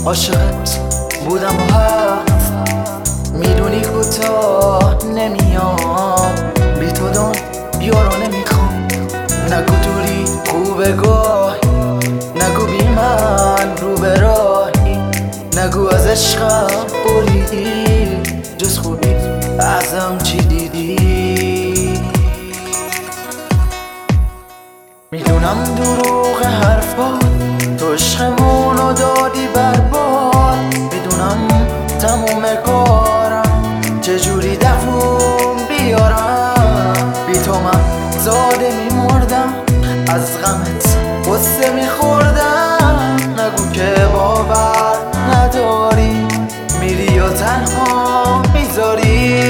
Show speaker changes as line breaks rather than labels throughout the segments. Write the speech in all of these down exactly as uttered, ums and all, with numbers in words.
عاشقت بودم و هست، میدونی کوتاه نمیام، بی تو دون بیارو نمیخوام. نگو دوری خوبه گاهی، نگو بی من رو به راهی، نگو از عشقم بریدی، جز خوبی ازم چی دیدی. میدونم دروغ حرفات، تو عشقمونو دادی برباد، میدونم تموم کارم چجوری دووم بیارم، بی تو من زاده میمردم، از غمت غصه میخوردم. نگو که باور نداری، میری و تنها میذاری.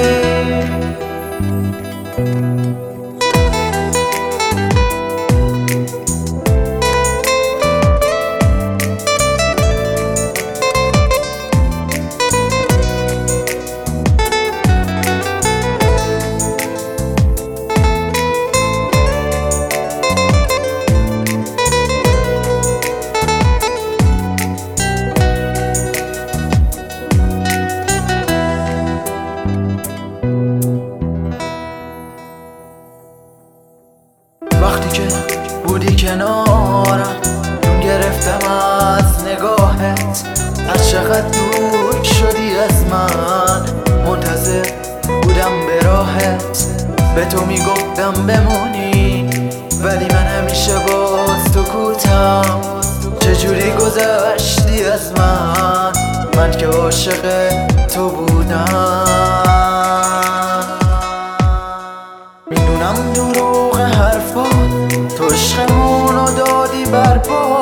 وقتی که بودی کنارم، جون گرفتم از نگاهت، از چقدر دور شدی از من، منتظر بودم به راهت، به تو میگفتم بمونی، ولی من همیشه باز تو کوتم. چجوری گذشتی از من، من که عاشق تو بودم. میدونم دروغ حرفات، تو عشقمونو دادی برباد،